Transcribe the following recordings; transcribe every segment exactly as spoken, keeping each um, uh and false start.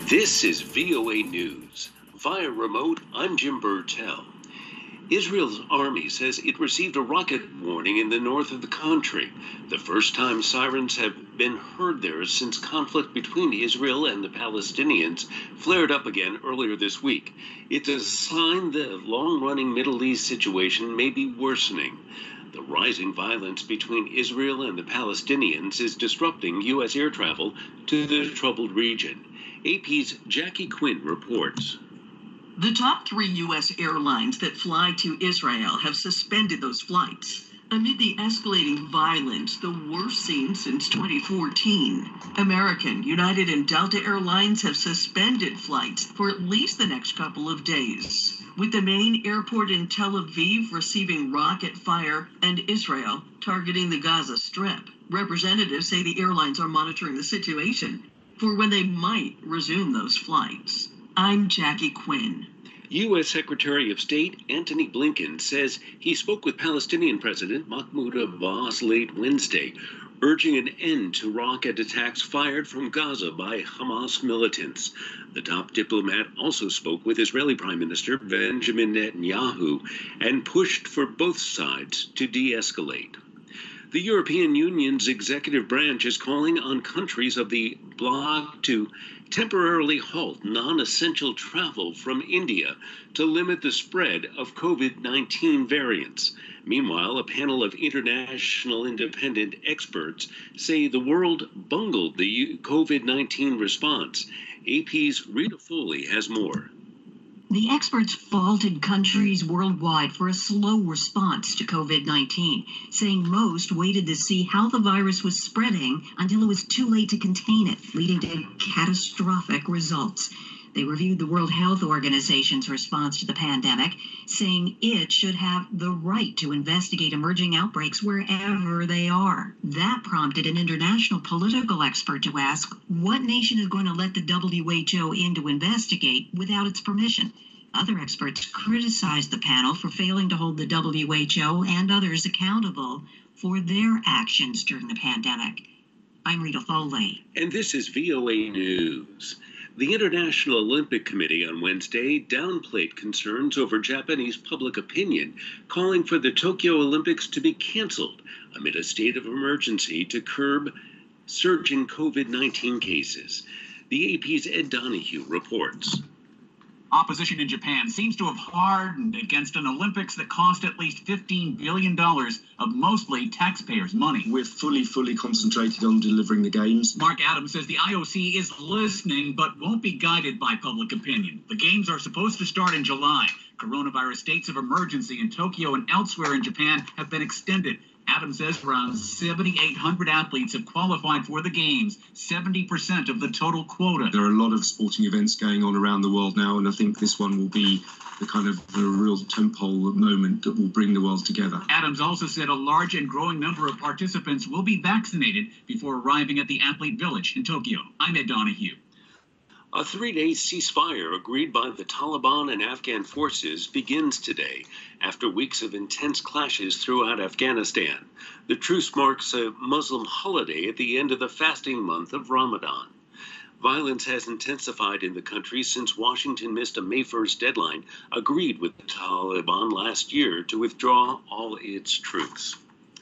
This is V O A News. Via remote, I'm Jim Burtell. Israel's army says it received a rocket warning in the north of the country, the first time sirens have been heard there since conflict between Israel and the Palestinians flared up again earlier this week. It's a sign the long-running Middle East situation may be worsening. The rising violence between Israel and the Palestinians is disrupting U S air travel to the troubled region. A P's Jackie Quinn reports. The top three U S airlines that fly to Israel have suspended those flights amid the escalating violence, the worst seen since twenty fourteen. American, United, and Delta Airlines have suspended flights for at least the next couple of days, with the main airport in Tel Aviv receiving rocket fire and Israel targeting the Gaza Strip. Representatives say the airlines are monitoring the situation for when they might resume those flights. I'm Jackie Quinn. U S Secretary of State Antony Blinken says he spoke with Palestinian President Mahmoud Abbas late Wednesday, urging an end to rocket attacks fired from Gaza by Hamas militants. The top diplomat also spoke with Israeli Prime Minister Benjamin Netanyahu and pushed for both sides to de-escalate. The European Union's executive branch is calling on countries of the bloc to temporarily halt non-essential travel from India to limit the spread of COVID nineteen variants. Meanwhile, a panel of international independent experts say the world bungled the COVID nineteen response. A P's Rita Foley has more. The experts faulted countries worldwide for a slow response to COVID nineteen, saying most waited to see how the virus was spreading until it was too late to contain it, leading to catastrophic results. They reviewed the World Health Organization's response to the pandemic, saying it should have the right to investigate emerging outbreaks wherever they are. That prompted an international political expert to ask, what nation is going to let the W H O in to investigate without its permission? Other experts criticized the panel for failing to hold the W H O and others accountable for their actions during the pandemic. I'm Rita Foley. And this is V O A News. The International Olympic Committee on Wednesday downplayed concerns over Japanese public opinion, calling for the Tokyo Olympics to be canceled amid a state of emergency to curb surging COVID nineteen cases. The A P's Ed Donahue reports. Opposition in Japan seems to have hardened against an Olympics that cost at least fifteen billion dollars of mostly taxpayers' money. We're fully, fully concentrated on delivering the games. Mark Adams says the I O C is listening but won't be guided by public opinion. The games are supposed to start in July. Coronavirus states of emergency in Tokyo and elsewhere in Japan have been extended. Adams says around seventy-eight hundred athletes have qualified for the games, seventy percent of the total quota. There are a lot of sporting events going on around the world now, and I think this one will be the kind of the real tentpole moment that will bring the world together. Adams also said a large and growing number of participants will be vaccinated before arriving at the Athlete Village in Tokyo. I'm Ed Donahue. A three-day ceasefire agreed by the Taliban and Afghan forces begins today after weeks of intense clashes throughout Afghanistan. The truce marks a Muslim holiday at the end of the fasting month of Ramadan. Violence has intensified in the country since Washington missed a May first deadline agreed with the Taliban last year to withdraw all its troops.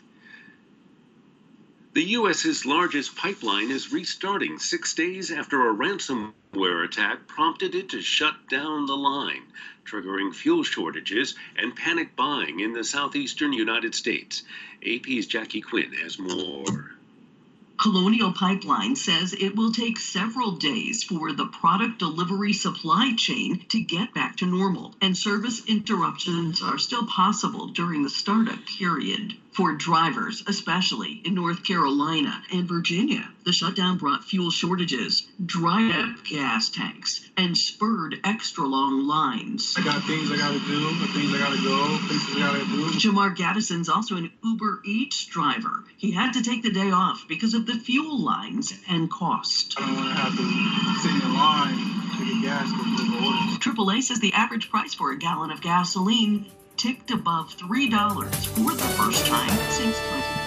The U S's largest pipeline is restarting six days after a ransomware attack prompted it to shut down the line, triggering fuel shortages and panic buying in the southeastern United States. A P's Jackie Quinn has more. Colonial Pipeline says it will take several days for the product delivery supply chain to get back to normal, and service interruptions are still possible during the startup period. For drivers, especially in North Carolina and Virginia, the shutdown brought fuel shortages, dried up gas tanks, and spurred extra long lines. I got things I gotta do, things I gotta go, places I gotta do. Jamar Gaddison's also an Uber Eats driver. He had to take the day off because of the fuel lines and cost. I don't want to have to sit in line to get gas for the orders. triple A says the average price for a gallon of gasoline ticked above three dollars for the first time since twenty